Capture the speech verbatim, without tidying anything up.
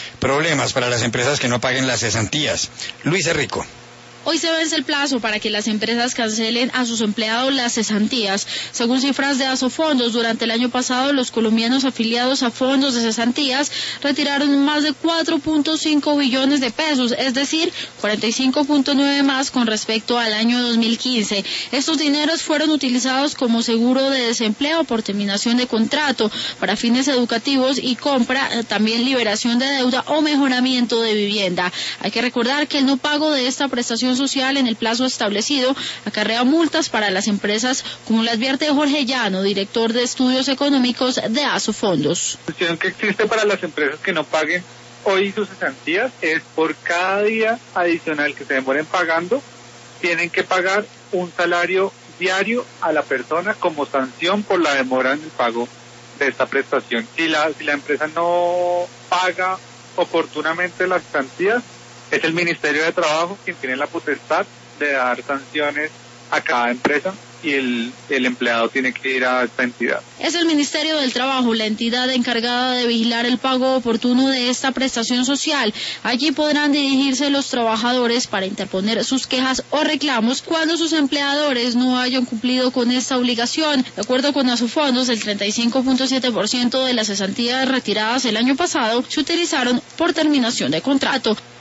Problemas para las empresas que no paguen las cesantías. Luis Rico. Hoy se vence el plazo para que las empresas cancelen a sus empleados las cesantías. Según cifras de Asofondos, durante el año pasado los colombianos afiliados a fondos de cesantías retiraron más de cuatro punto cinco billones de pesos, es decir, cuarenta y cinco punto nueve más con respecto al año dos mil quince. Estos dineros fueron utilizados como seguro de desempleo por terminación de contrato, para fines educativos y compra, también liberación de deuda o mejoramiento de vivienda. Hay que recordar que el no pago de esta prestación social en el plazo establecido acarrea multas para las empresas, como le advierte Jorge Llano, director de estudios económicos de Asofondos. La cuestión que existe para las empresas que no paguen hoy sus cesantías es por cada día adicional que se demoren pagando, tienen que pagar un salario diario a la persona como sanción por la demora en el pago de esta prestación. Si la, si la empresa no paga oportunamente las cesantías, es el Ministerio de Trabajo quien tiene la potestad de dar sanciones a cada empresa y el, el empleado tiene que ir a esta entidad. Es el Ministerio del Trabajo la entidad encargada de vigilar el pago oportuno de esta prestación social. Allí podrán dirigirse los trabajadores para interponer sus quejas o reclamos cuando sus empleadores no hayan cumplido con esta obligación. De acuerdo con Asofondos, el treinta y cinco punto siete por ciento de las cesantías retiradas el año pasado se utilizaron por terminación de contrato.